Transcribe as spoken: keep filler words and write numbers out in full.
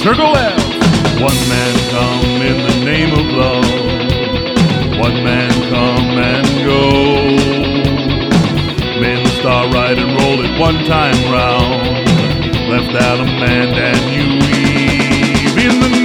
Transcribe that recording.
circle left. One man come in the name of love. One man come and go. Men star ride and roll it one time round. Left Adam and and you